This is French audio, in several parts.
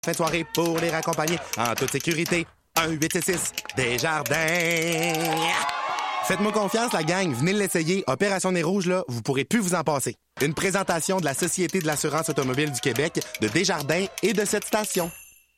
Fin de soirée pour les raccompagner en toute sécurité. 1-866 Desjardins. Faites-moi confiance, la gang. Venez l'essayer. Opération Nez Rouge, là, vous pourrez plus vous en passer. Une présentation de la Société de l'assurance automobile du Québec, de Desjardins et de cette station.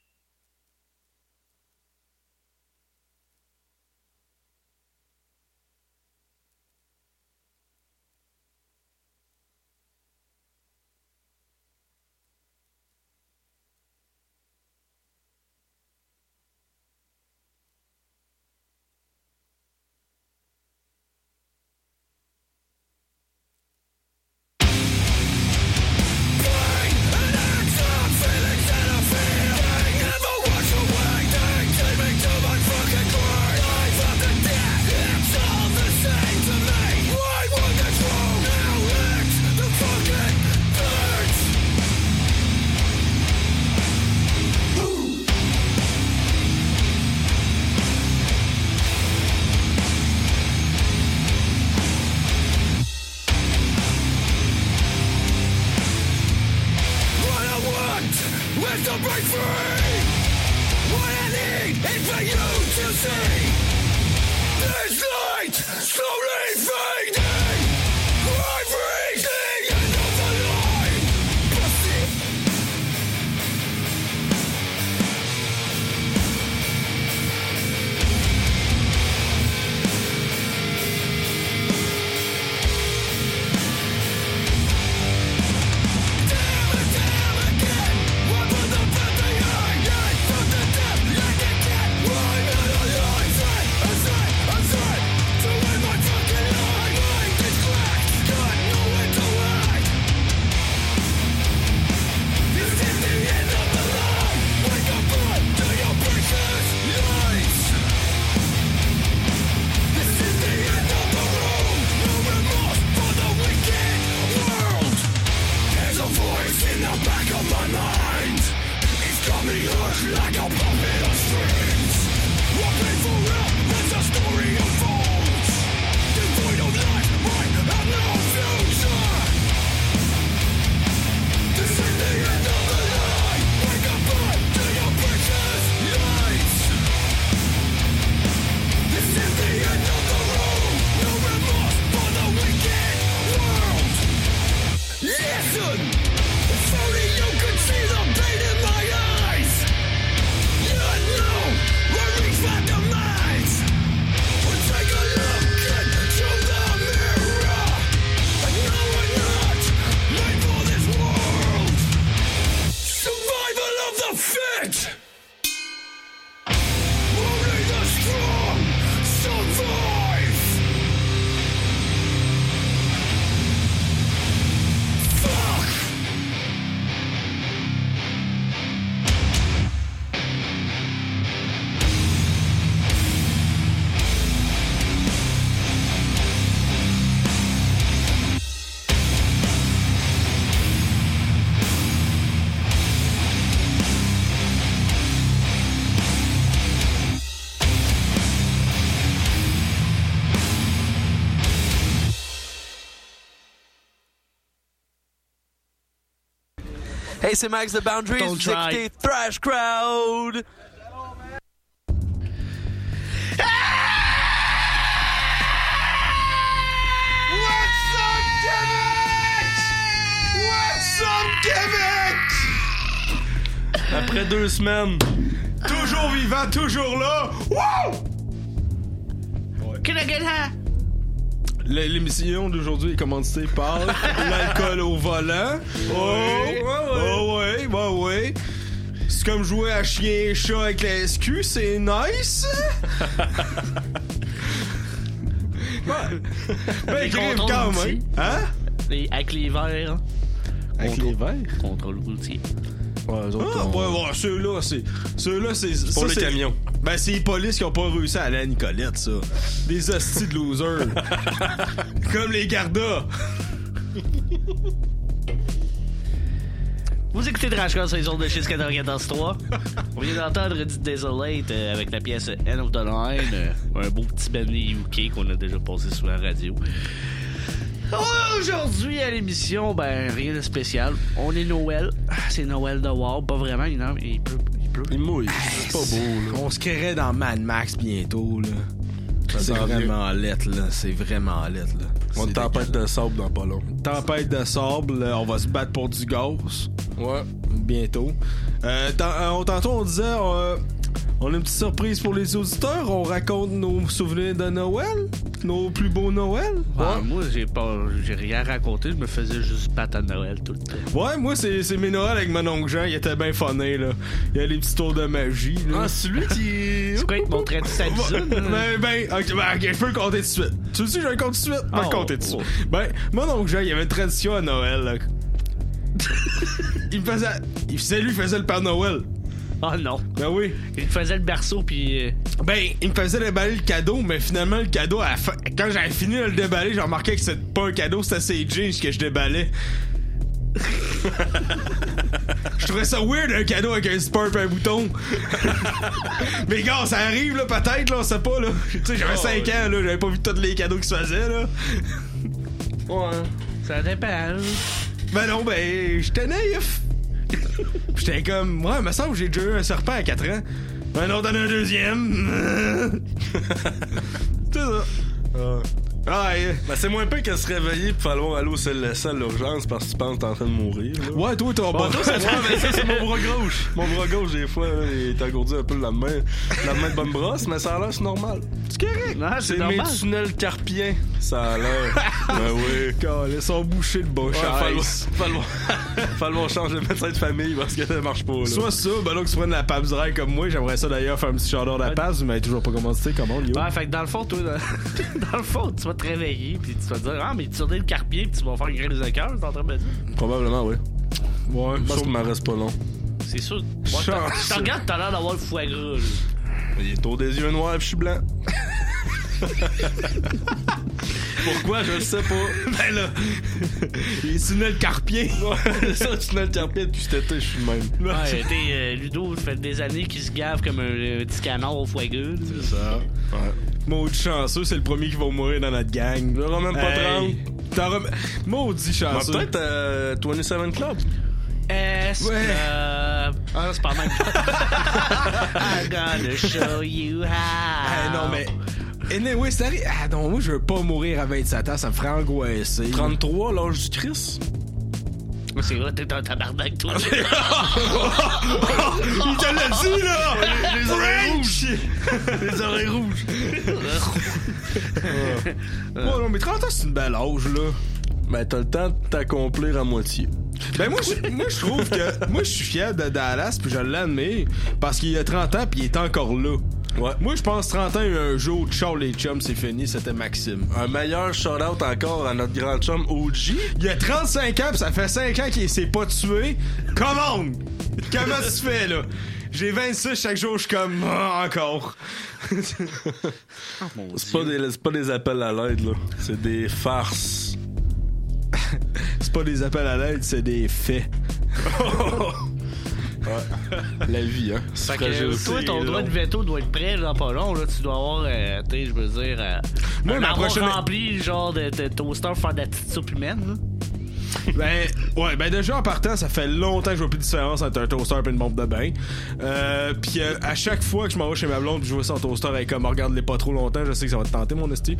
Hey, c'est Max The Boundaries, Don't vous écoutez Thrash Crowd! What's up, Québec? What's up, Québec? Après 2 semaines. Toujours vivant, toujours là. Wow! Can I get high? L'émission d'aujourd'hui est commanditée par l'alcool au volant. Ouais. C'est comme jouer à chien et chat avec la SQ, c'est nice. Ben, grave quand même. Hein? Avec les verres. Avec les verres? Contrôle routier. Ouais, ceux-là, c'est pour les camions. Ben, c'est les polices qui ont pas réussi à aller à Nicolette, ça. Des hosties de losers. Comme les gardas. Vous écoutez Thrash Crowd sur les ondes de Chiz 94.3. On vient d'entendre Edith Desolate avec la pièce End of the Line, un beau petit Benny UK qu'on a déjà passé sur la radio. Aujourd'hui à l'émission, ben rien de spécial. On est Noël. C'est Noël de War. Pas vraiment, il pleut. Il mouille. C'est pas beau, là. On se créerait dans Mad Max bientôt, là. C'est vraiment lettre, là. C'est vraiment lettre, là. On a une tempête de sable dans pas long. Tempête de sable, là, on va se battre pour du gaz. Ouais. Bientôt. Tantôt, on disait... on a une petite surprise pour les auditeurs. On raconte nos souvenirs de Noël. Nos plus beaux Noël. Ah, moi, j'ai rien raconté. Je me faisais juste battre à Noël tout le temps. Ouais, moi, c'est mes Noëls avec mon oncle Jean. Il était bien funné, là. Il y a les petits tours de magie, là. Ah, c'est lui qui... C'est quoi, il te montrait tout sa bisone? Ok, je peux le compter tout de suite. Tu sais, je vais le compter tout de suite. Je vais le compter tout de suite. Ben, mon oncle Jean, il y avait une tradition à Noël, là. Il faisait le Père Noël. Oh non. Ben oui. Il faisait le berceau, puis... Ben, il me faisait déballer le cadeau, mais finalement, le cadeau, quand j'avais fini de le déballer, j'ai remarqué que c'était pas un cadeau, c'était ses jeans que je déballais. Je trouvais ça weird, un cadeau avec un zipper et un bouton. Mais gars, ça arrive, là, peut-être, là, on sait pas, là. Tu sais, j'avais 5 ans, là, j'avais pas vu tous les cadeaux qui se faisaient, là. Ouais. Ça dépend. Ben non, ben, j'étais naïf. J'étais comme, ouais, il me semble que j'ai déjà eu un serpent à 4 ans. Ben non, t'en as un deuxième. C'est ça. Ben, c'est moins pire que se réveiller pis falloir aller au CLSC à l'urgence parce que tu penses que t'es en train de mourir. Là. Ouais, toi, t'as bon, ça, c'est mon bras gauche. Mon bras gauche, des fois, là, il est engourdi un peu la main de bonne brosse, mais ça a l'air, c'est normal. C'est correct. Non, c'est mes tunnels carpiens. Ça a l'air. Ben oui. Ils sont bouchés de bouche. Falloir changer de médecin de famille parce que ça marche pas, là. Soit ça, ben là, que tu prennes la Pabs-Rail comme moi, j'aimerais ça d'ailleurs faire un petit shout-out à la Pabs, mais toujours pas commencé, comment, Lio? Ouais, fait que dans le fond, toi, dans le fond, tu vas te réveiller, puis tu vas te dire, ah, mais tu tournes le carpier, puis tu vas faire une crise de cœur, t'es en train de me dire? Probablement, oui. Ouais, je pense qu'il m'en reste pas long. C'est sûr. Je te regarde, t'as l'air d'avoir le foie gras, là. Il est autour des yeux noirs, pis je suis blanc. Pourquoi? Je le sais pas. Ben là, il est tunnel carpien. Ouais, c'est ça, tunnel carpien depuis cet été, je suis le même. Ouais, Ludo, ça fait des années qu'il se gave comme un petit canard au foie gras. C'est ça. Ouais. Maudit chanceux, c'est le premier qui va mourir dans notre gang. J'aurai même pas 30. Maudit chanceux. Peut-être 27 Club. Ah, c'est pas mal. I'm gonna show you how. Non, mais... Anyway, c'est arrivé. Ah non, moi, je veux pas mourir à 27 ans, ça me ferait angoisser. 33, l'âge du Christ. C'est vrai, t'es un tabarnak, toi. Il te l'a dit, là! Les oreilles rouges! Les oreilles rouges! Non, mais 30 ans, c'est une belle âge, là. Ben, t'as le temps de t'accomplir à moitié. Ben, moi, je trouve que... Moi, je suis fier de Dallas, puis je l'admets, parce qu'il a 30 ans, puis il est encore là. Ouais. Moi, je pense 30 ans, un jour, Charles les chums, c'est fini, c'était Maxime. Un meilleur shout-out encore à notre grand chum OG. Il a 35 ans, pis ça fait 5 ans qu'il s'est pas tué. Come on! Comment tu fais, là? J'ai 26, chaque jour, je suis comme... encore. C'est pas des appels à l'aide, là. C'est des farces. C'est pas des appels à l'aide, c'est des faits. Ouais. La vie, hein. Fait que toi, ton droit de veto doit être prêt dans pas long. Là. Tu dois avoir, tu sais, je veux dire, moi, un prochaine... rempli, genre, de toaster pour faire de la petite soupe humaine. Là. Ben déjà en partant, ça fait longtemps que je vois plus de différence entre un toaster et une bombe de bain. Puis à chaque fois que je m'en vais chez ma blonde, je vois son toaster avec comme regarde-les pas trop longtemps, je sais que ça va te tenter, mon esti.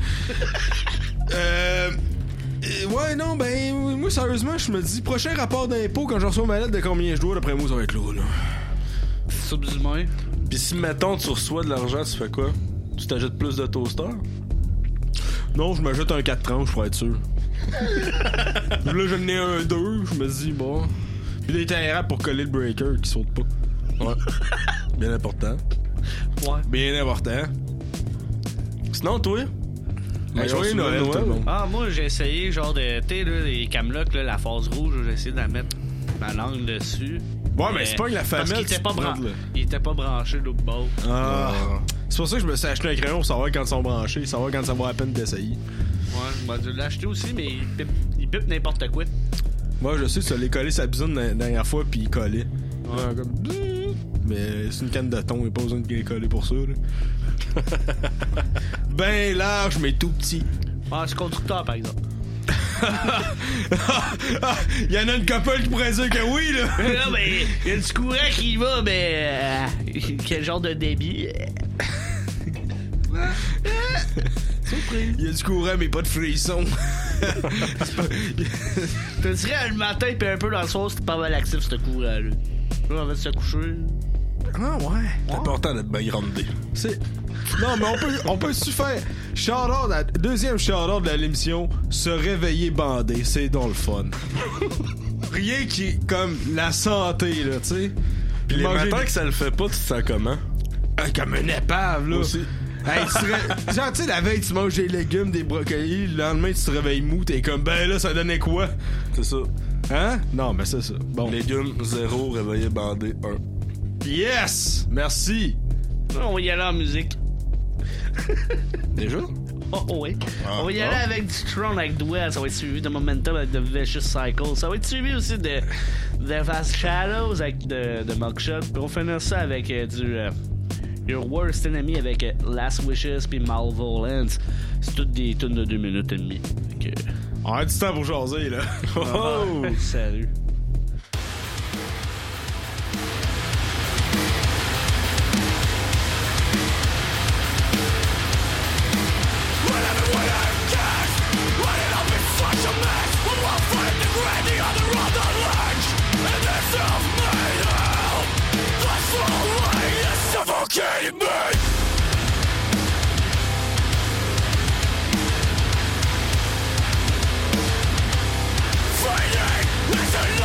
Ouais, non, ben, moi, sérieusement, je me dis, prochain rapport d'impôt, quand je reçois ma lettre de combien je dois, d'après moi, ça va être là. Soupe d'humain. Pis si, mettons, tu reçois de l'argent, tu fais quoi? Tu t'ajoutes plus de toaster? Non, je m'ajoute un 4 tranches pour être sûr. Là, j'en ai un 2, je me dis, bon. Puis des terrains pour coller le breaker qui saute pas. Ouais. Bien important. Ouais. Bien important. Sinon, toi? Joyeux Noël, tout le monde. Ah, moi, j'ai essayé, genre, de. Tu sais, les camelots, là, la phase rouge, j'ai essayé d'en mettre ma langue dessus. Ouais, mais c'est pas que la famille. Parce qu'il était pas branché de l'autre bord. Ah. C'est pour ça que je me suis acheté un crayon pour savoir quand ils sont branchés, savoir quand ça vaut la peine d'essayer. Ouais, je l'ai acheté aussi, mais il pipe n'importe quoi. Moi, je sais que ça l'ai collé sa bisoune la dernière fois, puis il collait. Ouais, comme. Mais c'est une canne de thon, il n'y a pas besoin de les coller pour ça, là. Ben large, mais tout petit. Ah, c'est constructeur, par exemple. Il y en a une couple qui pourrait dire que oui, là. Non, mais il y a du courant qui va, mais quel genre de débit? Surpris. Il y a du courant, mais pas de frisson. Je te dirais le matin, puis un peu dans le soir, c'était pas mal actif, ce courant-là. Là, on va se coucher. Ah, ouais. C'est important d'être bien grandé. C'est... Non, mais on peut se faire shout-out, deuxième shout-out de l'émission, se réveiller bandé, c'est donc le fun. Rien qui comme la santé, là, tu sais. Puis les matins que ça le fait pas, tu te sens comment? Comme un épave, là. Aussi. Hey, genre, tu sais, la veille, tu manges des légumes, des brocolis, le lendemain, tu te réveilles mou, t'es comme, ben là, ça donnait quoi? C'est ça. Hein? Non, mais c'est ça. Bon. Légumes, 0, réveillé bandé, 1. Yes! Merci! On va y aller en musique. Déjà? Oh, oui. Ah, On va y aller avec du Tron avec Dwell. Ça va être suivi de Momentum avec The Vicious Cycle. Ça va être suivi aussi de The Vast Shadows avec de Mugshot. Puis on finit ça avec du Your Worst Enemy avec Last Wishes puis Malevolence. C'est toutes des tunes de 2 minutes et demie. On a du temps pour jaser, là. Oh! Salut. Suffocating me. Fighting is a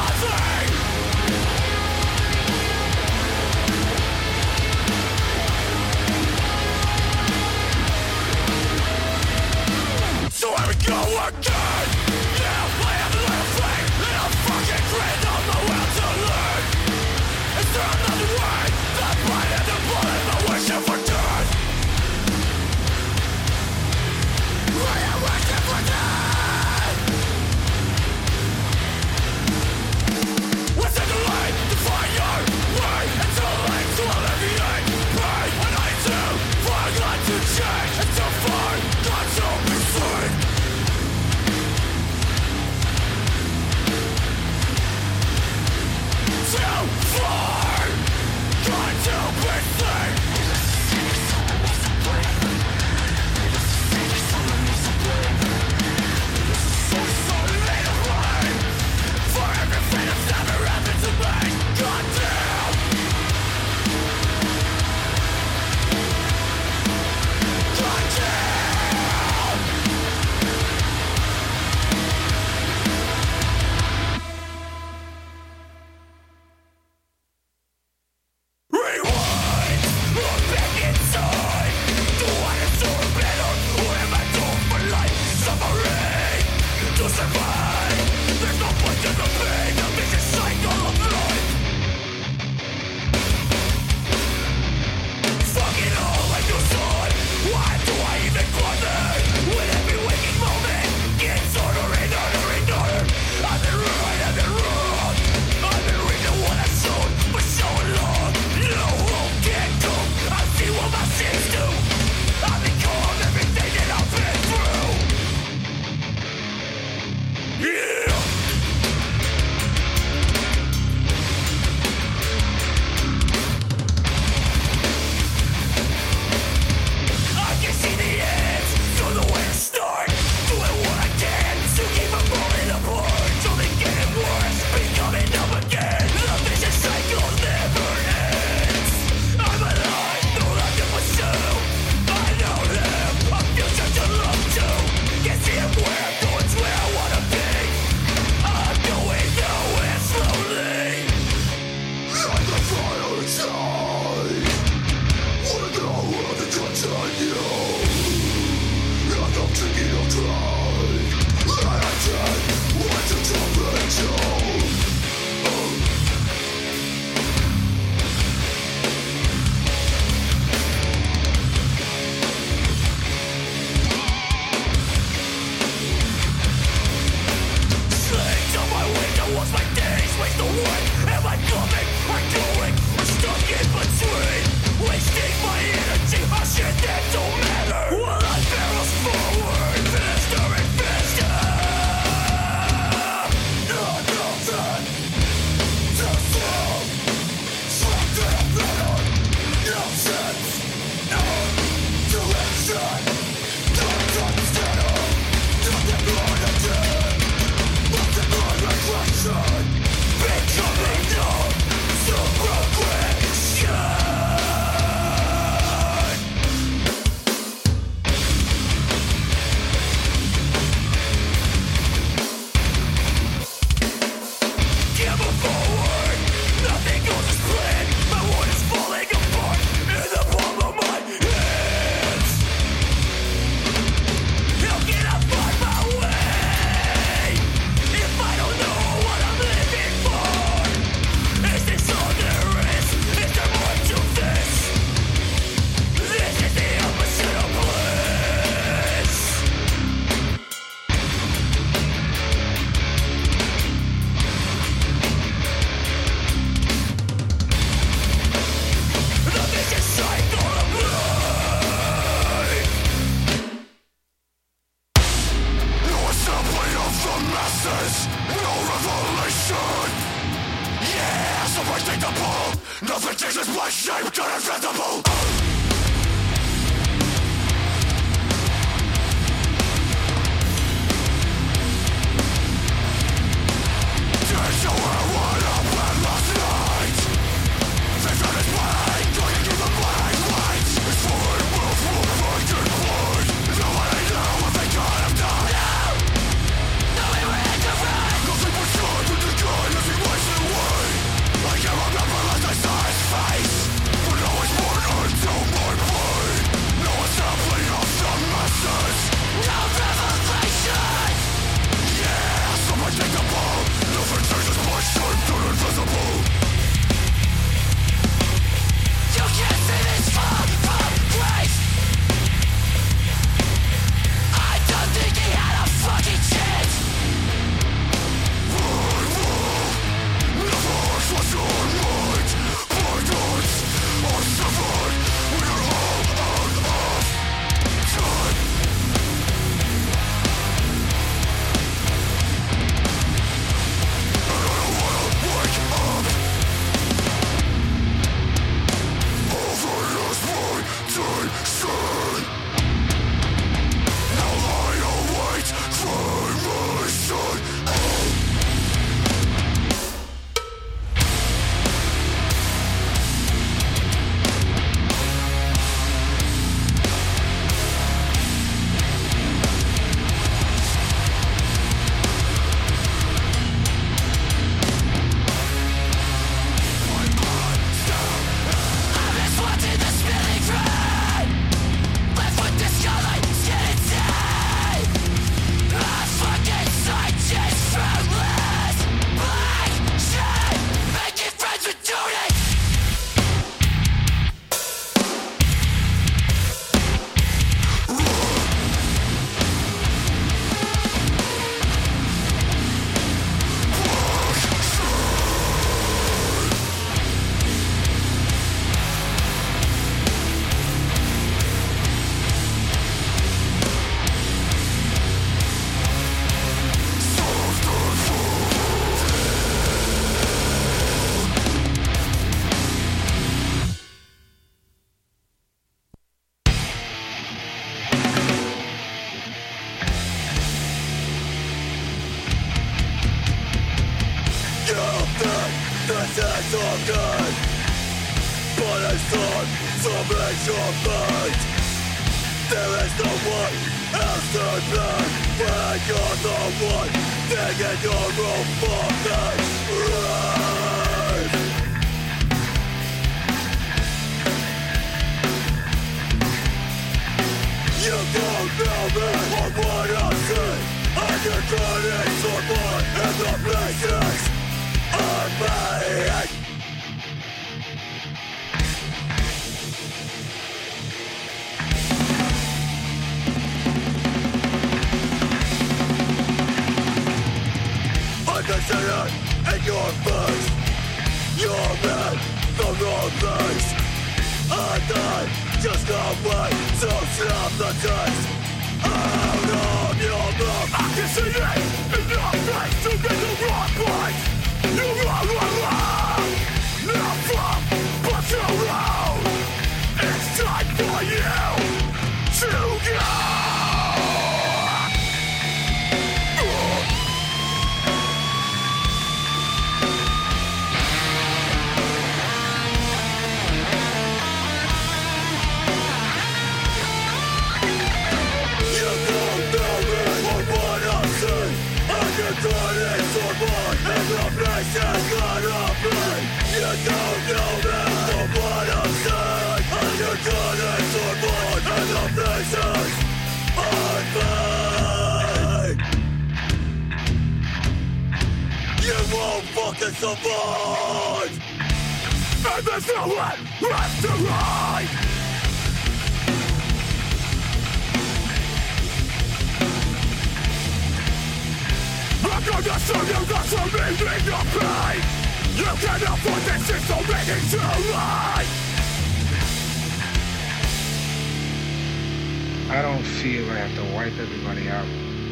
I don't feel I have to wipe everybody out.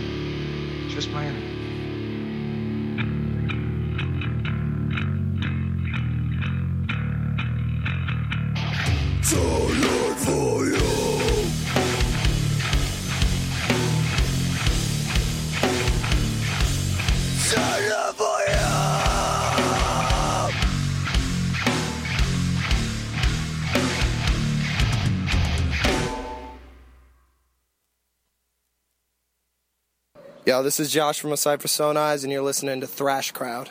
Just my enemy. Yo, this is Josh from Aside for Stone Eyes, and you're listening to Thrash Crowd.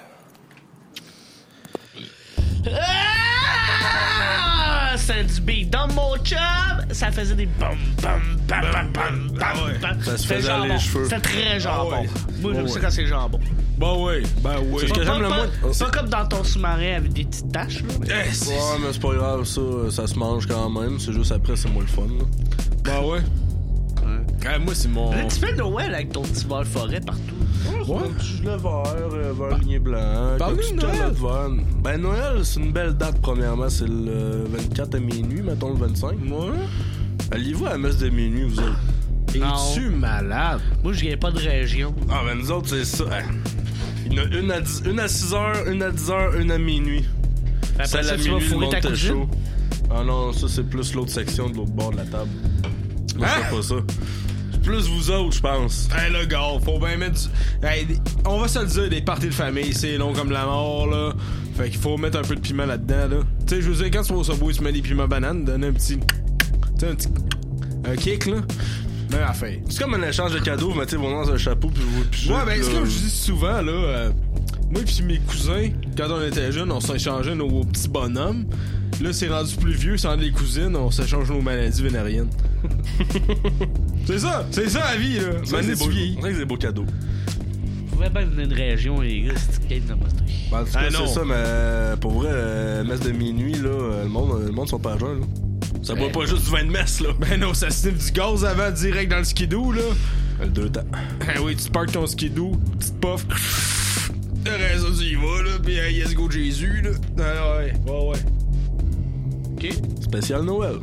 Ah! C'est du beat. Dans mon chum, ça faisait des bam bam bam bam bam bam bam. Ça se C'était faisait aller les cheveux. C'est très jambon. ouais. Moi, j'aime Ouais. ça quand c'est jambon. Ben oui. Ce que j'aime le moins. Pas comme dans ton sous-marin avec des petites taches. Là. Eh, Ouais, mais c'est pas grave, ça se mange quand même. C'est juste après, c'est moins le fun. Là. Ben ouais. Moi, c'est mon. Là, tu fais Noël avec ton petit verre forêt partout. Ouais. Un petit gilet vert, vert ligné blanc. Parle-nous comme de petite Noël. canette verte. Ben, Noël, c'est une belle date, premièrement. C'est le 24 à minuit, mettons le 25. Moi? Allez-vous à la messe de minuit, vous autres? Non. Es-tu malade? Moi, je viens pas de région. Ah, ben, nous autres, c'est ça. Il y en a une à 6 heures, une à 10 heures, une à minuit. Après Celle ça, à tu vas minuit, le fourrer monde ta était cousine. chaud. Ah non, ça, c'est plus l'autre section de l'autre bord de la table. Moi, je fais pas ça. C'est plus vous autres, je pense. Hey, le gars, faut bien mettre du. Hey, on va se le dire, des parties de famille, c'est long comme la mort, là. Fait qu'il faut mettre un peu de piment là-dedans, là. Tu sais, je veux dire, quand tu vas au Subway, tu mets des piments bananes, donne un petit. Tu sais, un petit. Un kick, là. Même affaire. C'est comme un échange de cadeaux, vous mettez vos noms dans un chapeau, puis vous pigez. Ouais, ben, c'est comme je dis souvent, là. Moi et mes cousins, quand on était jeunes, on s'échangeait nos petits bonhommes. Là, c'est rendu plus vieux, c'est entre les cousines, on s'échange nos maladies vénériennes. c'est ça la vie, là. C'est vrai que c'est des beaux cadeaux. Vous pouvez bien venir d'une région, les gars, c'est une game de monstre. Ben, en tout cas, Ah, non. c'est ça, mais pour vrai, messe de minuit, là, le monde sont pas à jeun, là. Ça boit pas juste du vin de messe, là. Ben non, ça sniffe du gaz avant, direct dans le skidoo, là. 2 temps. Ah oui, tu te parques ton skidoo, petite puff. Le reste, tu y vas, là, pis yes go Jésus, là. Ah ouais. Ok. Spécial Noël.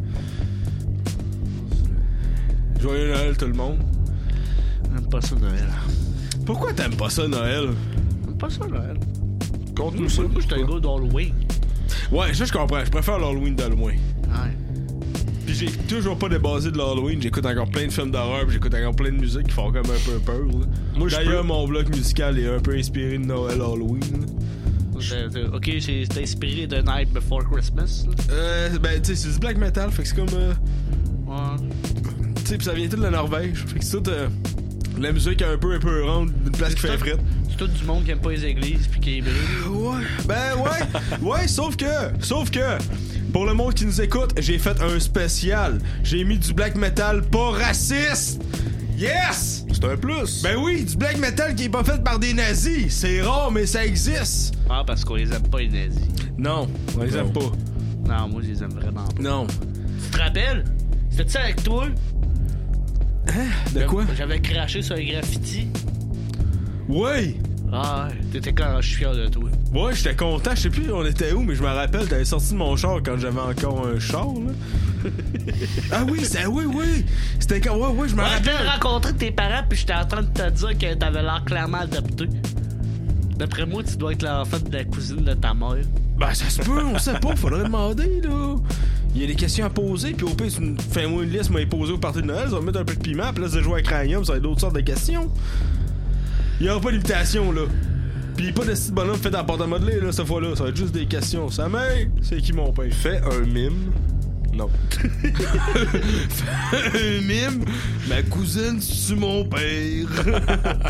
Joyeux Noël, tout le monde. J'aime pas ça, Noël. Pourquoi t'aimes pas ça, Noël? J'aime pas ça, Noël. Conte-nous ça. Moi, j'étais un gars d'Halloween. Ouais, ça, je comprends. Je préfère l'Halloween d'Halloween. Ouais. Pis j'ai toujours pas débasé de l'Halloween. J'écoute encore plein de films d'horreur, pis j'écoute encore plein de musique qui font comme un peu peur, là. Moi, je D'ailleurs, peux- mon bloc musical est un peu inspiré de Noël Halloween. Ok, c'est inspiré de Night Before Christmas. Là. Ben, tu sais, c'est du black metal, fait que c'est comme. Ouais. Tu sais, pis ça vient tout de la Norvège. Fait que c'est tout. La musique un peu ronde, d'une place qui fait frette. C'est tout du monde qui aime pas les églises puis qui est brûlé. Ouais. Ben, ouais. Ouais, sauf que. Pour le monde qui nous écoute, j'ai fait un spécial. J'ai mis du black metal pas raciste. Yes! C'est un plus. Ben oui, du black metal qui est pas fait par des nazis. C'est rare, mais ça existe. Ah, parce qu'on les aime pas, les nazis. Non, on les aime pas. Non, moi, je les aime vraiment pas. Non. Tu te rappelles? C'était ça avec toi? De quoi? J'avais craché sur un graffiti. Ouais. Ah, t'étais quand je suis fier de toi. Ouais, j'étais content. Je sais plus on était où, mais je me rappelle, t'avais sorti de mon char quand j'avais encore un char, là. Ah oui, oui. C'était quand. Ouais, je me Ouais, je rappelle. viens de rencontrer tes parents puis j'étais en train de te dire que t'avais l'air clairement adopté. D'après moi, tu dois être l'enfant de la cousine de ta mère. Ben, ça se peut, on sait pas, faudrait demander, là. Il y a des questions à poser, puis au pire, fais-moi une liste, moi, poser au party de Noël, ça va mettre un peu de piment, puis là, c'est jouer avec Cranium, ça va être d'autres sortes de questions. Il y aura pas d'imitation, là. Pis pas de petit bonhomme fait dans la porte à modeler, là, cette fois-là. Ça va être juste des questions. Sa mère, c'est qui mon père? Fais un mime. Non. Un mime? Ma cousine, c'est mon père.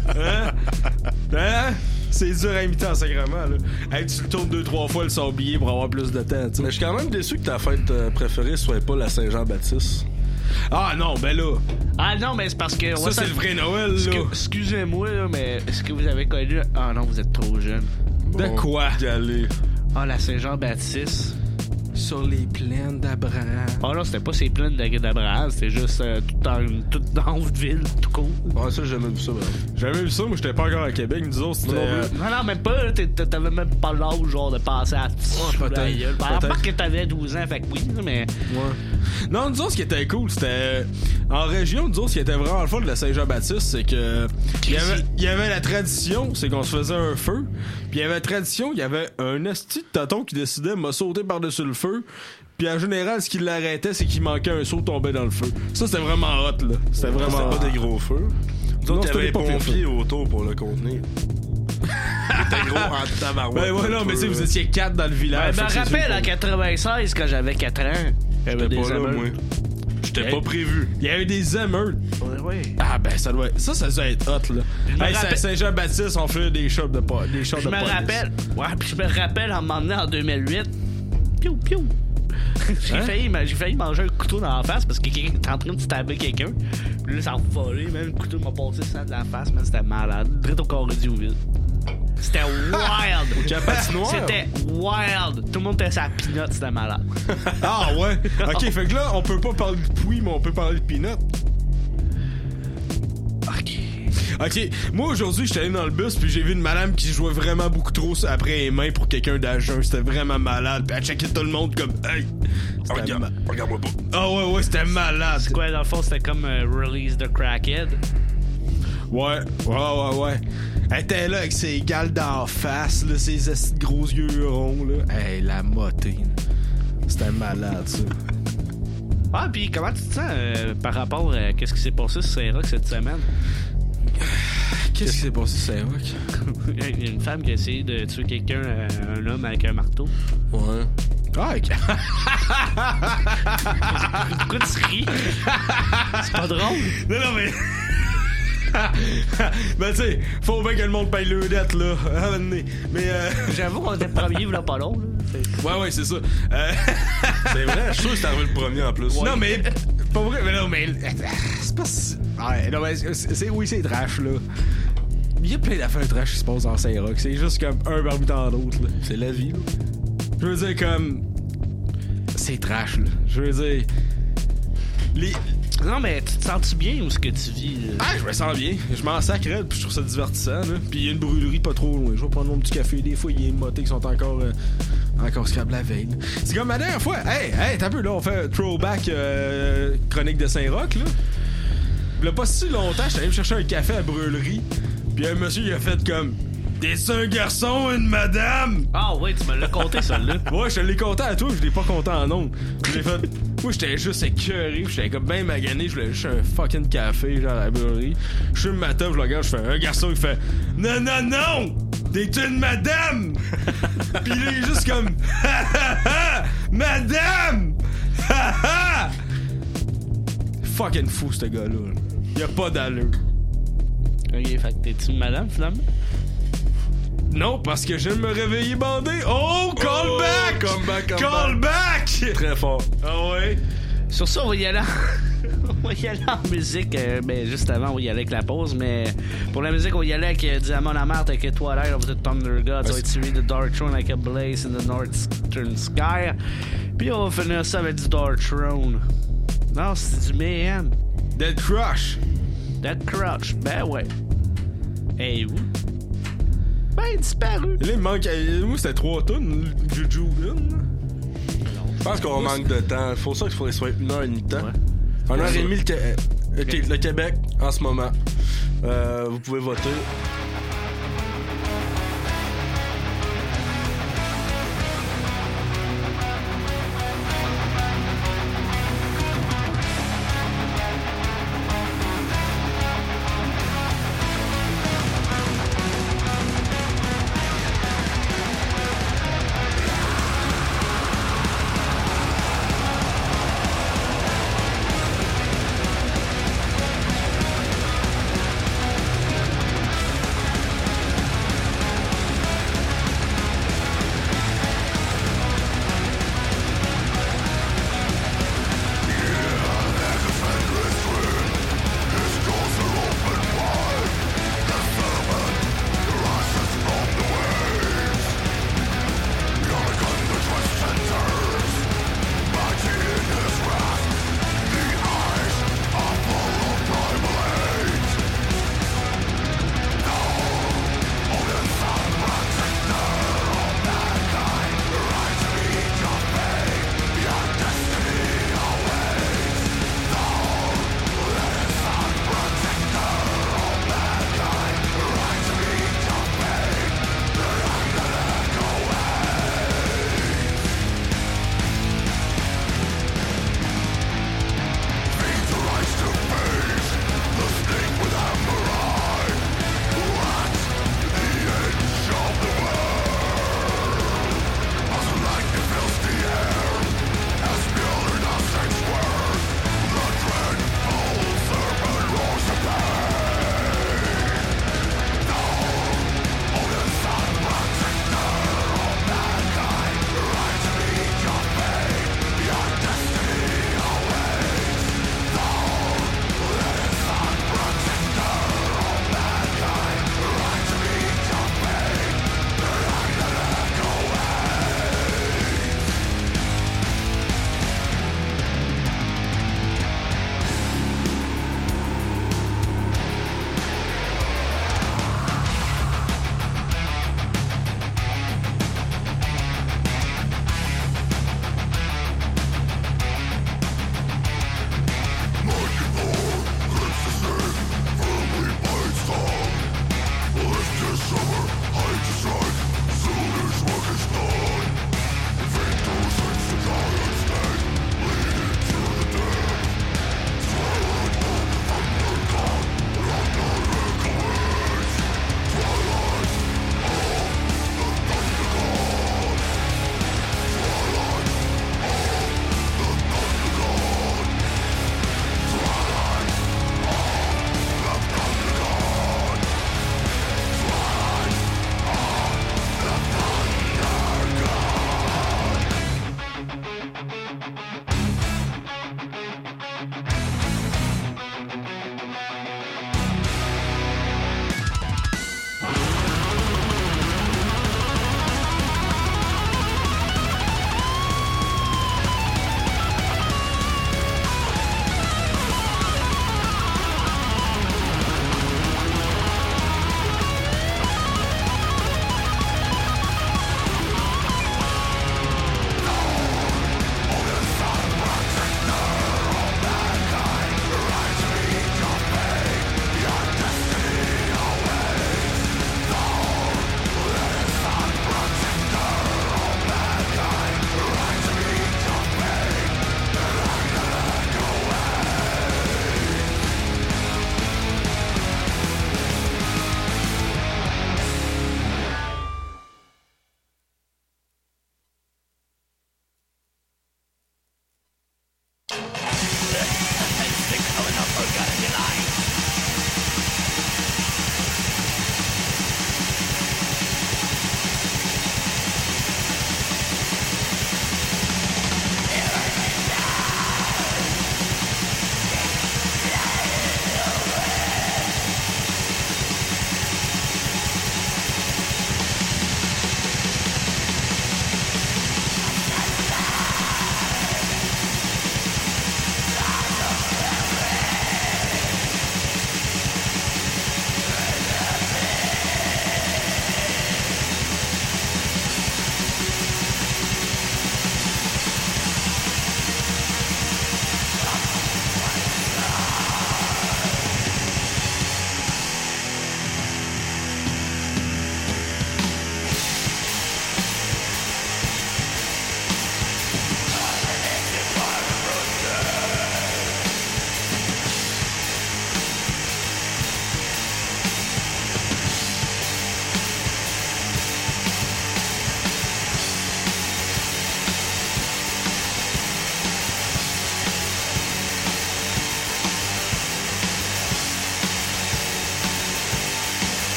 Hein? C'est dur à imiter en sacrement, là. Hey, tu le tournes 2-3 fois le sablier pour avoir plus de temps, tu sais. Mais je suis quand même déçu que ta fête préférée soit pas la Saint-Jean-Baptiste. Ah non, ben là. Ah non, mais c'est parce que... Ça, c'est le vrai Noël, là. Excusez-moi, là, mais est-ce que vous avez connu... Ah non, vous êtes trop jeune. De quoi? Y aller. Ah, la Saint-Jean-Baptiste. Sur les plaines d'Abraham. Ah non, c'était pas ces plaines d'Abraham, c'était juste tout dans Haute-Ville, tout court. Ouais, ça, j'ai jamais vu ça, vraiment. J'avais vu ça, moi, j'étais pas encore à Québec. Nous autres, c'était. Non, même pas, là, t'avais même pas l'âge, genre, de passer à... peut-être. Pas que t'avais 12 ans, fait que oui, mais... Ouais. Non, nous autres, ce qui était cool, c'était. en région, nous autres, ce qui était vraiment le fun de la Saint-Jean-Baptiste, c'est que il y avait la tradition, c'est qu'on se faisait un feu, puis il y avait la tradition, il y avait un esti de tonton qui décidait de me sauter par-dessus le feu, puis en général, ce qui l'arrêtait, c'est qu'il manquait un saut, tombait dans le feu. Ça, c'était vraiment hot, là. C'était vraiment C'était pas des gros feux. Nous autres, il y avait des pompiers autour pour le contenir. C'était gros en tabarouette. Ben ouais, non, mais tu sais, vous étiez 4 dans le village. Je me rappelle en 96, quand j'avais 4 ans, il y avait J'étais des pas là, émeutes. moi. J'étais pas prévu. Il y a eu des émeutes. Ouais. Ah ben ça doit être hot là. Hey, Saint-Jean-Baptiste, on fait des shots de police. Je me rappelle. Ouais, puis je me rappelle en m'emmenant en 2008. Piou, piou. J'ai failli manger un couteau dans la face parce que quelqu'un était en train de stabber quelqu'un. Puis là, ça a volé, même le couteau m'a passé ça de la face, mais c'était malade. Direct au corps du vide. C'était wild! Au camp patinoire? C'était wild! Tout le monde était sa pinotte, c'était malade. Ah ouais? Ok, fait que là, on peut pas parler de pouille, mais on peut parler de peanut. Ok, moi aujourd'hui, j'étais allé dans le bus puis j'ai vu une madame qui jouait vraiment beaucoup trop après les mains pour quelqu'un d'âge jeune. C'était vraiment malade. Puis elle checkait tout le monde comme hey! Regarde-moi pas. Ah ouais, c'était malade. C'est quoi, dans le fond, c'était comme Release the Crackhead? Ouais. Elle était là avec ses gales d'en face, là, ses assis de gros yeux ronds, là. Hey, la motée. C'était malade, ça. Ah, pis comment tu te sens par rapport à qu'est-ce qui s'est passé sur Saint-Roch cette semaine? Qu'est-ce qui s'est passé sur Saint-Roch? Il y a une femme qui a essayé de tuer quelqu'un, un homme avec un marteau. Ouais. Ah, ok. Pourquoi tu ris? C'est pas drôle? Non, mais... ben, tu sais, faut bien que le monde paye le dette, là. Mais, J'avoue qu'on était premier, il pas long, là. Ouais, c'est ça. C'est vrai, je suis sûr que c'est arrivé le premier en plus. Non, mais... Pas vrai, mais non, mais... C'est pas si... Ouais, non, mais c'est trash, là. Il y a plein d'affaires trash qui se passent dans Saint-Roch. C'est juste comme un parmi tant d'autres, là. C'est la vie, là. Je veux dire, comme... C'est trash, là. Je veux dire... Non, mais tu te sens-tu bien où ce que tu vis? Là? Ah, je me sens bien. Je m'en sacre, puis je trouve ça divertissant, là. Puis il y a une brûlerie pas trop loin. Je vais prendre mon petit café. Des fois, il y a une motée qui sont encore scrap la veille. Là. C'est comme la dernière fois. Hey, t'as un peu, là, on fait un throwback chronique de Saint-Roch, là. Il y a pas si longtemps, j'étais allé me chercher un café à la brûlerie. Puis un monsieur, il a fait comme... T'es un garçon, une madame! Ah ouais, tu me l'as compté, celle-là. Ouais, je te l'ai compté à toi, je l'ai pas compté en ondes. J'ai fait... Moi, j'étais juste écœuré, j'étais comme ben magané, je voulais juste un fucking café, genre à la brûlerie. Je fume ma top, je le regarde, je fais un garçon qui fait non! T'es une madame! Pis là, il est juste comme madame! Fucking fou, ce gars-là. Il a pas d'allure. Ok, fait que t'es-tu une madame, finalement? Non, parce que je viens de me réveiller bandé. Oh, callback! Callback! Très fort. Ah ouais? Sur ça, on va y aller on va y aller en musique. Ben, juste avant, on va y aller avec la pause. Mais pour la musique, on va y aller avec Diamond Amart avec Twilight of the Thunder God. Ça va être suivi de Dark Throne avec A Blaze in the Northern Sky. Puis on va finir ça avec du Dark Throne. Non, c'est du Mayhem. Dead Crush. Dead Crush. Ben ouais. Hey, où? Ben, disparu. Là, il manque. Moi, c'était 3 tonnes, Juju. Je pense qu'on manque de temps. Faut ça qu'il faudrait soit 1h30 de temps. Ouais. 1h30 le Québec en ce moment. Vous pouvez voter.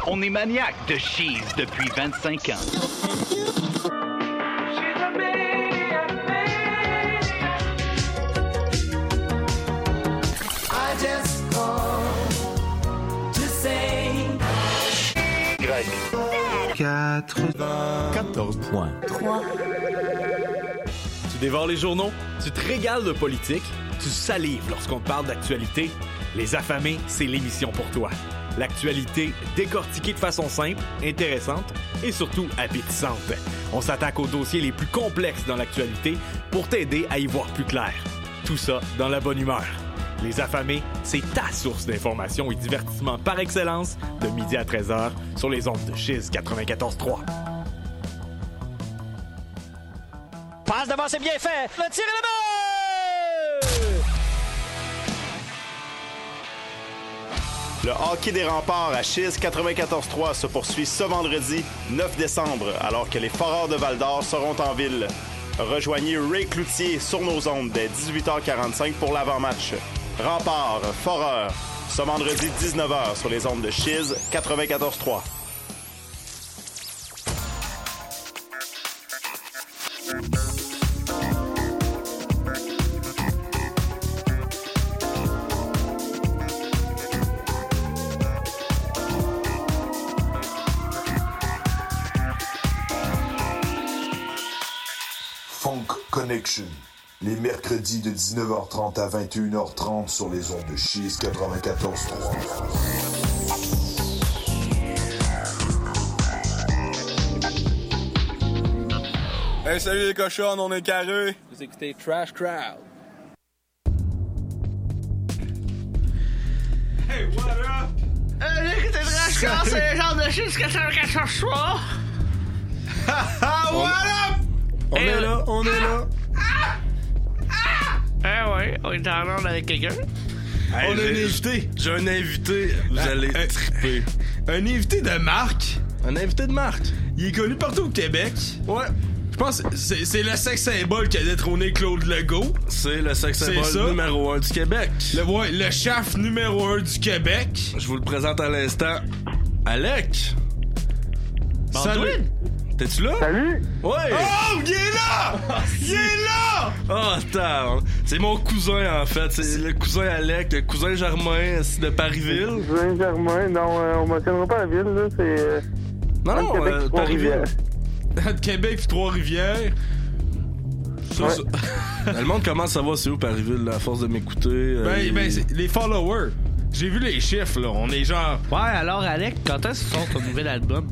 On est maniaque de cheese depuis 25 ans. Quatre. 14.3. Tu dévores les journaux, tu te régales de politique, tu salives lorsqu'on te parle d'actualité. Les Affamés, c'est l'émission pour toi. L'actualité décortiquée de façon simple, intéressante et surtout appétissante. On s'attaque aux dossiers les plus complexes dans l'actualité pour t'aider à y voir plus clair. Tout ça dans la bonne humeur. Les Affamés, c'est ta source d'information et divertissement par excellence de midi à 13h sur les ondes de Chiz 94.3. Passe devant, c'est bien fait. Le tir est là-bas! Le hockey des remparts à Chiz 94.3 se poursuit ce vendredi 9 décembre, alors que les Foreurs de Val-d'Or seront en ville. Rejoignez Ray Cloutier sur nos ondes dès 18h45 pour l'avant-match. Remparts, Foreurs, ce vendredi 19h sur les ondes de Chiz 94.3. Funk Connection, les mercredis de 19h30 à 21h30 sur les ondes de Chiz 94.3. Hey, salut les cochons, on est carré. Vous écoutez Trash Crowd. Hey, what up? Écoutez, Trash Crowd, c'est les gens de Chiz 94.3. What up? On est là, on est là. Ouais, on est en ordre avec quelqu'un. Hey, on a un invité. J'ai un invité, vous allez triper. Un invité de marque. Un invité de marque. Il est connu partout au Québec. Ouais. Je pense que c'est le sex symbole qui a détrôné Claude Legault. C'est le sex symbole numéro 1 du Québec. Le chef numéro 1 du Québec. Je vous le présente à l'instant. Alec. Salut. T'es-tu là? Salut! Ouais! Oh, il est là! Il est là! Oh, attends! C'est mon cousin, en fait. C'est le cousin Alec, le cousin Germain de Parisville. Le cousin Germain, non, on mentionnera pas la ville, là, c'est... Non, Parisville. Entre Québec et Trois-Rivières. Ouais. Le monde commence à savoir c'est où Parisville, à force de m'écouter. C'est les followers. J'ai vu les chiffres, là. On est genre... Ouais, alors, Alec, quand est-ce que tu sors ton nouvel album?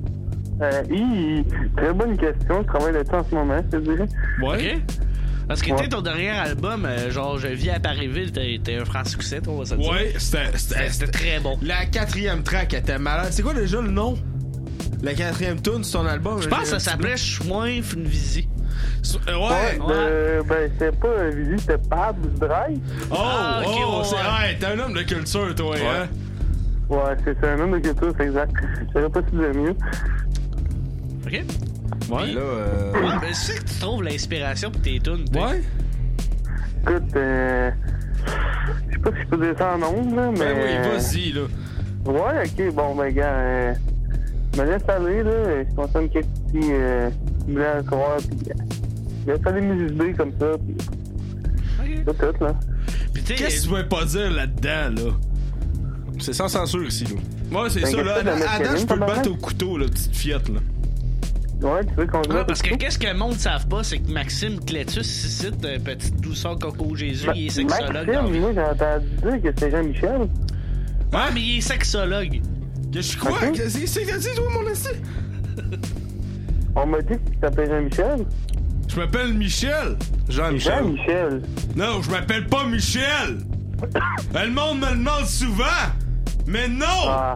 Très bonne question. Je travaille là-dessus en ce moment, je te dirais. Ouais. OK. Parce que ton dernier album, genre Je vis à Parisville, t'es un franc succès, toi, on va se dire. Ouais, c'était très bon. La 4e track était malade. C'est quoi déjà le nom? La 4e tune sur ton album? Je pense que ça s'appelait Chouinf une Visie. Ouais. C'était pas Visie, c'était Pabs Drive. T'es un homme de culture, toi, hein? Ouais, c'est un homme de culture, c'est exact. Je savais pas si c'était mieux. OK. Ouais. Là, Ben, c'est que tu trouves l'inspiration pour tes tunes. Ouais. Écoute, je sais pas si je peux dire ça en ondes, là, mais... Ben oui, vas-y, là. Ouais, OK, bon, ben, gars, je me laisse aller, là. Je consomme quelques petits blancs à croire, puis je laisse aller mes idées comme ça, puis... C'est tout, là. Qu'est-ce que tu veux pas dire là-dedans, là? c'est sans censure ici, là. Ouais, c'est ça, là. Adam, je peux le battre au couteau, là, petite fillette, là. Ouais, tu veux qu'on se Ouais, parce que qu'est-ce que le monde ne savent pas, c'est que Maxime Clétus cite petite douceur Coco Jésus, il est sexologue. Maxime, moi, j'ai entendu dire que c'est Jean-Michel. Ouais, mais il est sexologue. Je suis quoi? Okay. C'est que t'as dit, toi, mon esti? On m'a dit que tu t'appelles Jean-Michel. Je m'appelle Michel. Jean-Michel. Jean-Michel. Non, je m'appelle pas Michel. Le monde me le demande souvent. Mais non! Ah.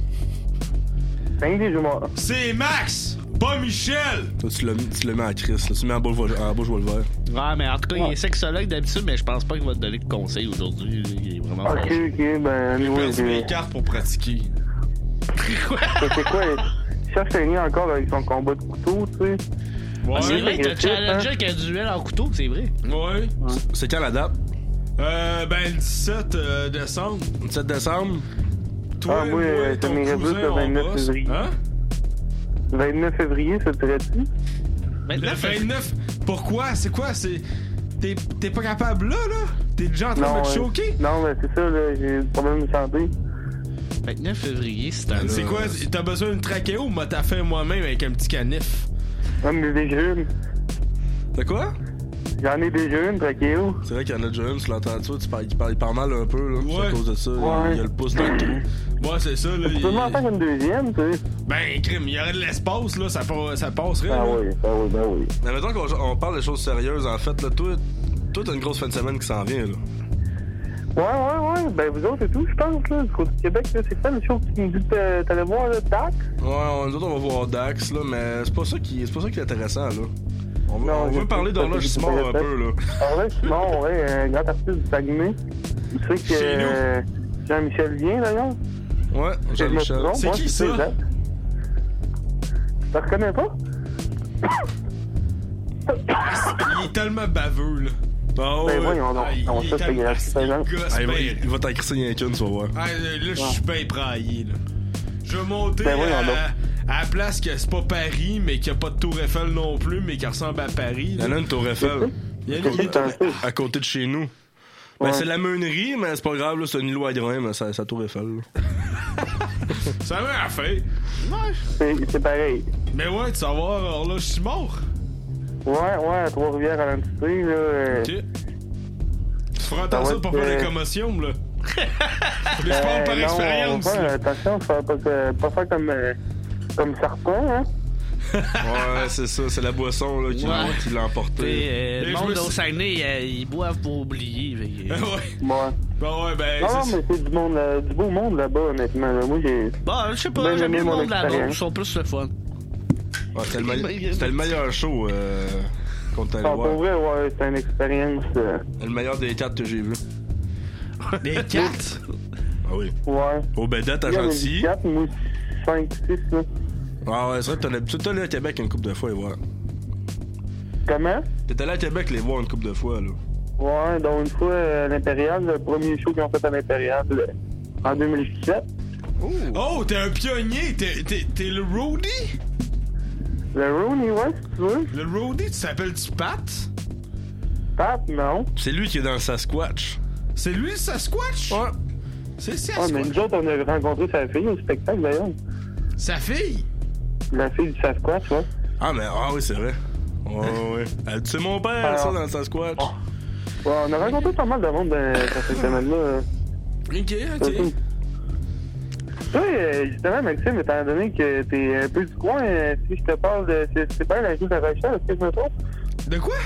C'est Max, pas Michel. Toi, tu le mets à Chris, là. Tu le mets en bouche volvaire. Ouais, mais en tout cas, il est sexologue d'habitude, mais je pense pas qu'il va te donner de conseils aujourd'hui. Il est vraiment Ok, ben, j'ai perdu mes cartes pour pratiquer. Quoi? C'est quoi? Il cherche un lien encore avec son combat de couteau, tu sais. Ouais, c'est vrai, t'as challengé hein? avec un duel en couteau, c'est vrai. Ouais. C'est quand la date? Ben, le 17 décembre. 17 décembre? toi, moi, ton ça m'irait cousin plus le 29 en boss. février. Hein? 29 février, ça te dirait-tu? Le 29? Pourquoi? C'est quoi? T'es pas capable là? T'es déjà en train de me choquer? Non, mais c'est ça, là, j'ai des problèmes de santé. 29 février, c'est quoi? T'as besoin d'une trachéo ou m'as fait moi-même avec un petit canif? Ah, mais déjà une. De quoi? J'en ai déjà une, trachéo. C'est vrai qu'il y en a déjà une, tu l'entends-tu? Il parle mal un peu, là. Ouais. C'est à cause de ça. Ouais. Il y a le pouce dans le trou. Ouais, c'est ça, là. Tu peux m'en faire une deuxième, tu sais. Ben, crime, il y aurait de l'espace, là, ça passerait. Ah là. oui, ben oui. Mais mettons qu'on parle de choses sérieuses, en fait, là, toi, t'as une grosse fin de semaine qui s'en vient, là. Ouais. Ben, vous autres et tout, je pense, là. Du côté du Québec, là, c'est ça le show que tu me dis que t'allais voir, là, Dax? Ouais, nous autres, on va voir Dax, là, mais c'est pas ça qui est intéressant, là. On veut parler d'Horloge Simard un peu, là. Horloge Simard, ouais, un grand artiste du Saguenay. Tu sais que Jean-Michel vient, d'ailleurs? Ouais, Jean-Michel. C'est qui, ça? Tu te reconnais pas? Il est tellement baveux, là. Ah Ben ouais. voyons donc. Non, ça, c'est grave. Il va t'écrire rien qu'une, tu vas voir. Ah, là, je suis bien praillé, là. Je vais monter Ben voyons donc. à la place que c'est pas Paris, mais qu'il n'y a pas de Tour Eiffel non plus, mais qui ressemble à Paris. Il y en a une Tour Eiffel. À côté de chez nous. Ben, c'est la meunerie, mais c'est pas grave, là, c'est un îlot à grain, mais c'est la Tour Eiffel. Ça m'a à faire. C'est pareil. Mais ouais, tu vas voir Horloge Simard. Ouais, à Trois-Rivières à l'entité, là. Ok. Tu feras attention pour faire des commotions, là. Je parle par expérience. Attention, faut pas faire comme Sarpin, hein. Ouais, c'est ça, c'est la boisson là, qui l'a emporté. Le monde au Saguenay, ils boivent pour oublier. Ouais. Ben, non, mais c'est du beau monde là-bas, honnêtement. Là. Moi, j'ai. Bon, je sais pas, j'aime bien le monde là-bas. Ils sont plus le fun. Ouais, c'était le meilleur show qu'on t'allait voir. Pour vrai, ouais, c'était une expérience. Le meilleur des 4 que j'ai vu. Des 4? Ah oui. Ouais. Au Bédette à Chantilly. 4, moi, 5, 6, là. Ah ouais, c'est vrai que t'as l'habitude. T'es allé à Québec une couple de fois, les voir. Comment? T'es allé à Québec les voir une couple de fois, là. Ouais, donc une fois à l'Impérial, le premier show qu'ils ont fait à l'Impérial en 2017. Oh, t'es un pionnier! T'es le roadie? Le roadie, ouais, si tu veux. Le roadie, tu t'appelles-tu Pat? Pat, non. C'est lui qui est dans le Sasquatch. C'est lui le Sasquatch? Ouais. C'est Sasquatch. Ouais, mais nous autres, on a rencontré sa fille au spectacle, d'ailleurs. Sa fille? La fille du Sasquatch, ouais. Ah, mais oui, c'est vrai. Ouais. Elle dit, c'est mon père, ça, dans le Sasquatch. Ouais, on a rencontré pas mal de monde dans cette semaine-là. Ok. Toi, justement, Maxime, étant donné que t'es un peu du coin, si je te parle de... C'est pas la rue La Rochelle, est-ce que je me trompe? De quoi?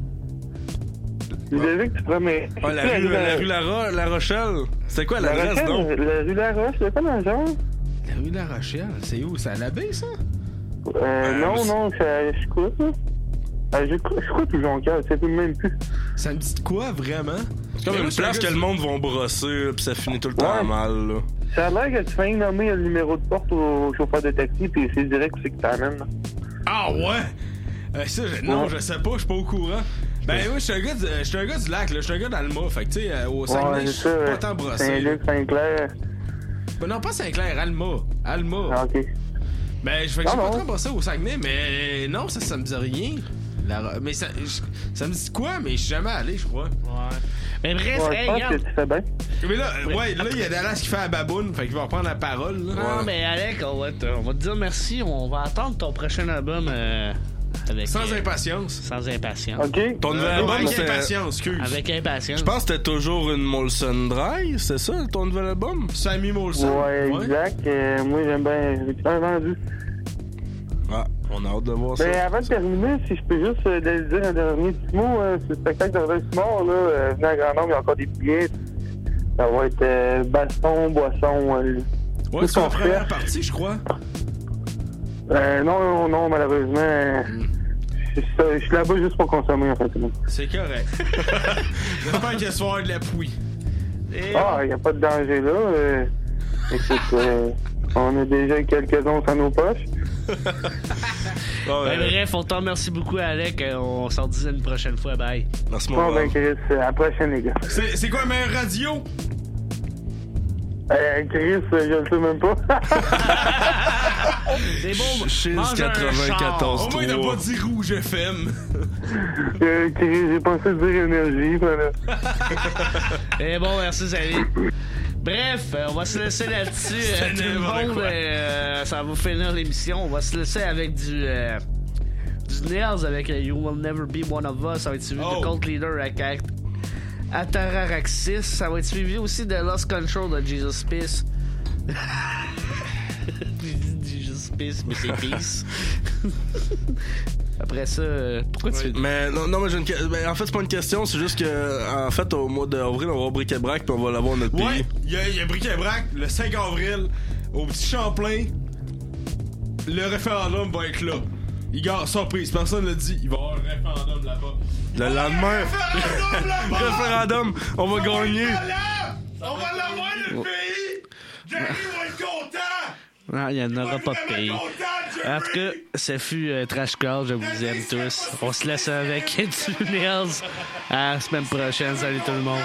J'ai vu que tu promets... Ah, la rue La Rochelle. C'est quoi l'adresse, non? La rue La Roche, c'est pas dans le genre? La rue La Rochelle, c'est où? C'est à la baie, ça? Non, je crois, là. Je crois que Jonquière, c'est tout de même plus. Ça me dit de quoi, vraiment? C'est comme une place que le monde va brosser, pis ça finit tout le temps mal, là. Ça a l'air que tu fais nommer le numéro de porte au chauffeur de taxi, puis c'est direct où c'est que t'amènes. Ah ouais? Ça, non, je sais pas, je suis pas au courant. Ben oui, je suis un gars du lac, là. Je suis un gars d'Alma. Fait que, tu sais, au Saguenay, je suis pas tant brossé. Saint-Luc, Saint-Clair. Ben non, pas Saint-Clair, Alma. Ah, ok. Ben, je fais que j'ai pas tant brossé au Saguenay, mais non, ça me dit rien. Mais ça me dit quoi, mais je suis jamais allé, je crois. Ouais. Mais bref, hey, regarde. Que tu fais bien. Mais là, là, il y a Dallas qui fait la baboune, fait qu'il va reprendre la parole. Là. Non, mais Alec, on va te dire merci. On va attendre ton prochain album avec... Sans impatience. Sans impatience. OK. Ton nouvel album, avec impatience, excuse. Avec impatience. Je pense que c'était toujours une Molson Dry, c'est ça, ton nouvel album? Sammy Molson. Ouais, exact. Moi, j'aime bien... J'ai bien vendu. Ah, on a hâte de voir ça. Ben, avant de terminer, si je peux juste dire un dernier petit mot, ce spectacle d'Horloge Simard, là, venez à grand nombre, il y a encore des billets. Ça va être baston, boisson. Ouais, c'est la première partie, je crois. Non, malheureusement. Je suis là-bas juste pour consommer, en fait. C'est correct. J'espère qu'il y a ce soir de la pouille. Il n'y a pas de danger là. Écoute, on a déjà quelques onces à nos poches. Bref, on t'en remercie beaucoup, Alec. On s'en dit une prochaine fois. Bye. Merci, mon Chris, à la prochaine, les gars. C'est quoi, meilleure radio? Chris, je le sais même pas. C'est bon. Chez mange 94. Au moins, il n'a pas dit Rouge FM. Chris, j'ai pensé dire énergie. Voilà. Eh bon, merci, salut. Bref, on va se laisser là-dessus. Tout le monde, ça va finir l'émission. On va se laisser avec du Nails avec You Will Never Be One of Us. Ça va être suivi de Cult Leader avec Ataraxis. Ça va être suivi aussi de Lost Control de Jesus Peace. Jesus Peace, mais c'est Peace. Après ça, pourquoi tu fais... Mais non, mais j'ai en fait, c'est pas une question, c'est juste que en fait, au mois d'avril, on va avoir Bric-à-Brac puis on va l'avoir notre pays. Ouais, il y a Bric-à-Brac le 5 avril au Petit Champlain. Le référendum va être là. Les gars, surprise, personne l'a dit, il va y avoir un référendum là-bas. Le lendemain, référendum, on va gagner. On va l'avoir le pays. Jerry va être content. Non, il n'y en aura pas de pays. En tout cas, ça fut Trash Call, je vous aime tous. On se laisse avec du Nails. À la semaine prochaine. Salut tout le monde.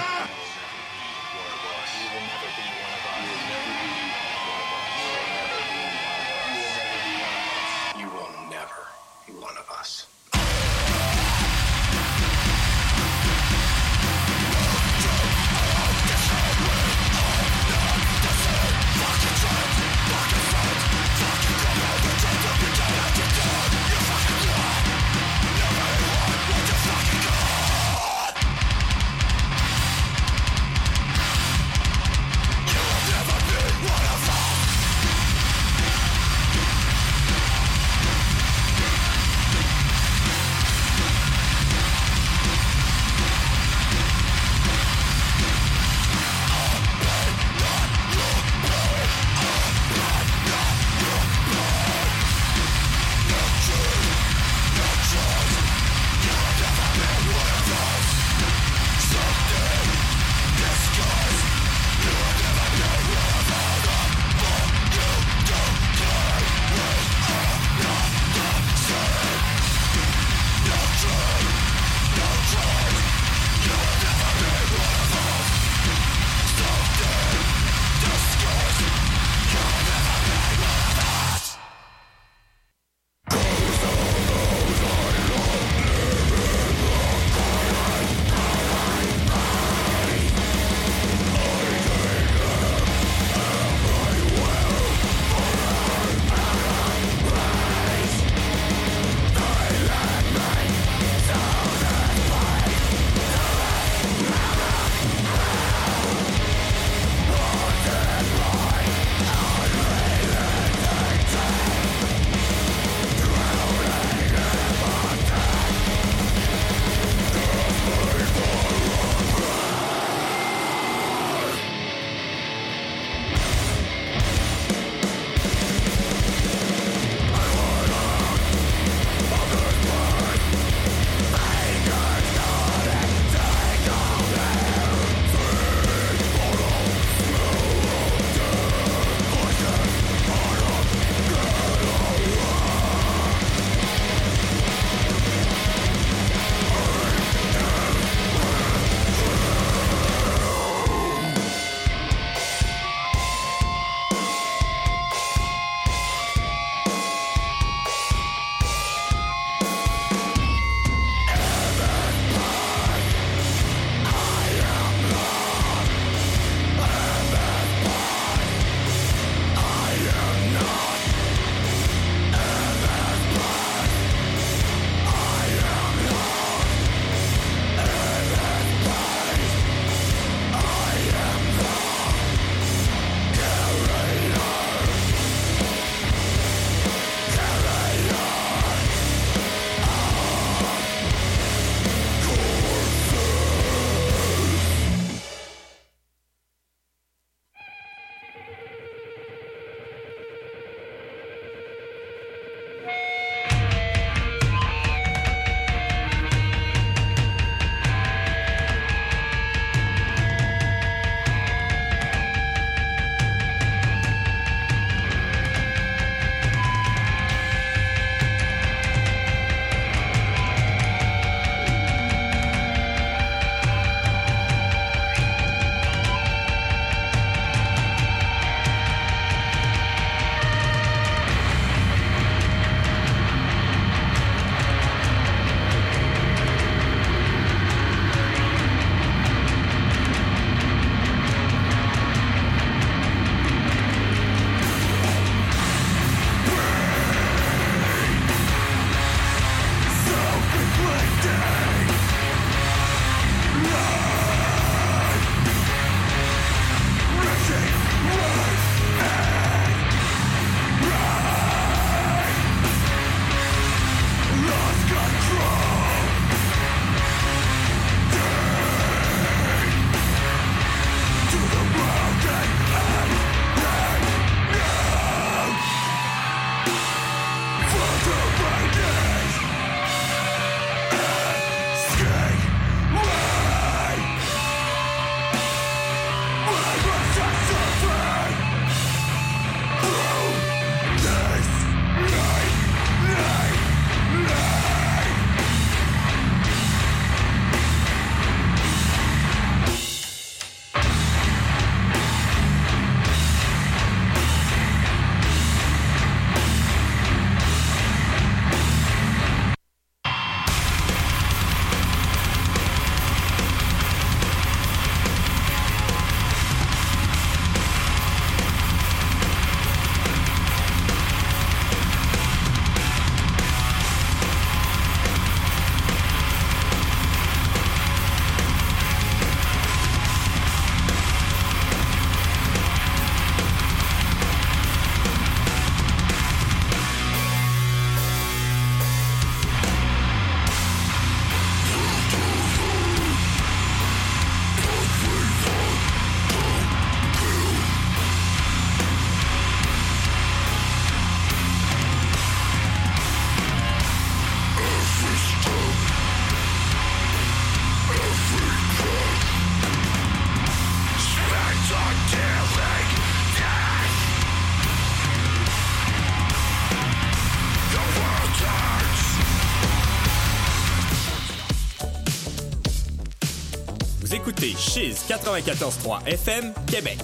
écoutez Chiz 94.3 FM, Québec.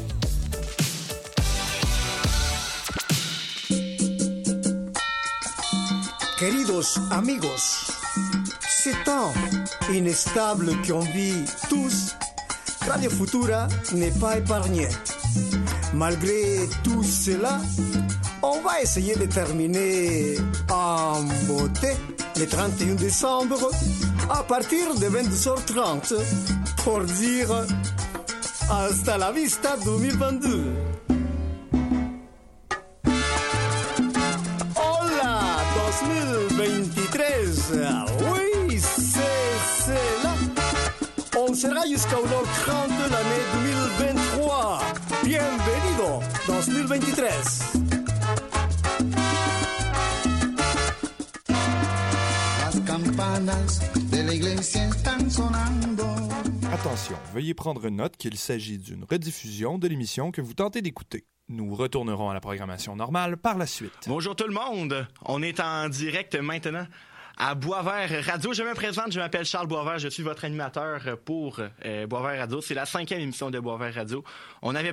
Queridos amigos, ces temps instables qu'on vit tous, Radio Futura n'est pas épargné. Malgré tout cela, on va essayer de terminer en beauté le 31 décembre à partir de 22h30 pour dire hasta la vista 2022. Hola 2023, oui, c'est là. On sera jusqu'à 1h30 de l'année 2023. Bienvenido 2023. Las campanas de la iglesia están sonando. Attention, veuillez prendre note qu'il s'agit d'une rediffusion de l'émission que vous tentez d'écouter. Nous retournerons à la programmation normale par la suite. Bonjour tout le monde, on est en direct maintenant à Boisvert Radio. Je me présente, je m'appelle Charles Boisvert, je suis votre animateur pour Boisvert Radio. C'est la 5e émission de Boisvert Radio. On avait